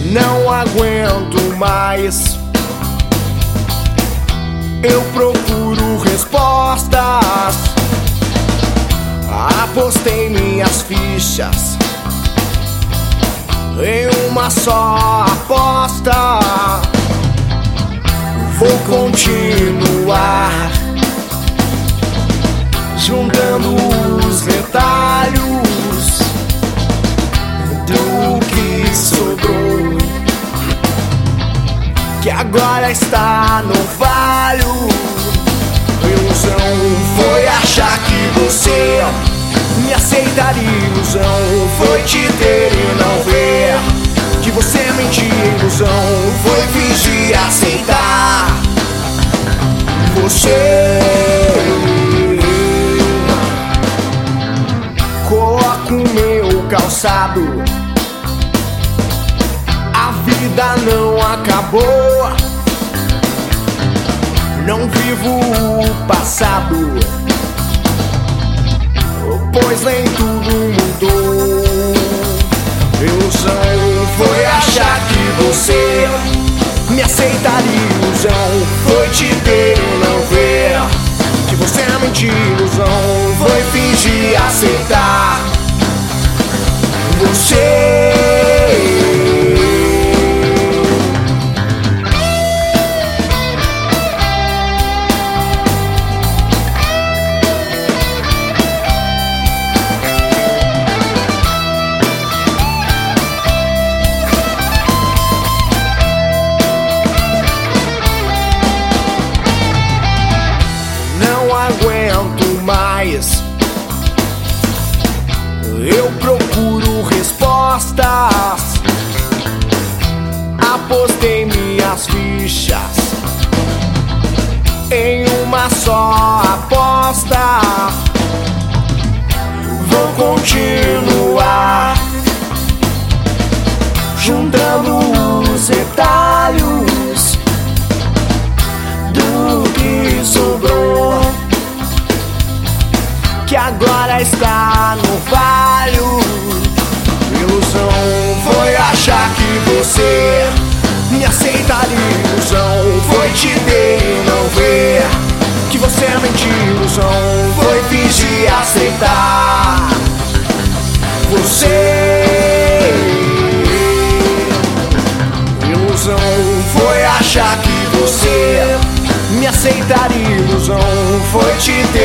Não aguento mais. Eu procuro respostas. Apostei minhas fichas em uma só aposta. Vou continuar juntando os retalhos do que sobrou, que agora está no valo. Ilusão foi achar que você me aceitaria. Ilusão foi te ter e não ver que você mentia. Ilusão foi fingir aceitar você. Coloco meu calçado, a vida não acabou. Não vivo o passado, pois nem tudo mudou. Ilusão foi achar que você me aceitaria. Ilusão foi te ter e não ver que você é mentira. Ilusão foi fingir aceitar você. Aguento mais. Eu procuro respostas. Apostei minhas fichas em uma só aposta. Vou continuar juntando os retalhos do que sobrou, que agora está no valo. Ilusão foi achar que você me aceitaria. Ilusão foi te ter e não ver que você é mentira. Ilusão foi fingir aceitar você. Ilusão foi achar que você me aceitaria. Ilusão foi te ter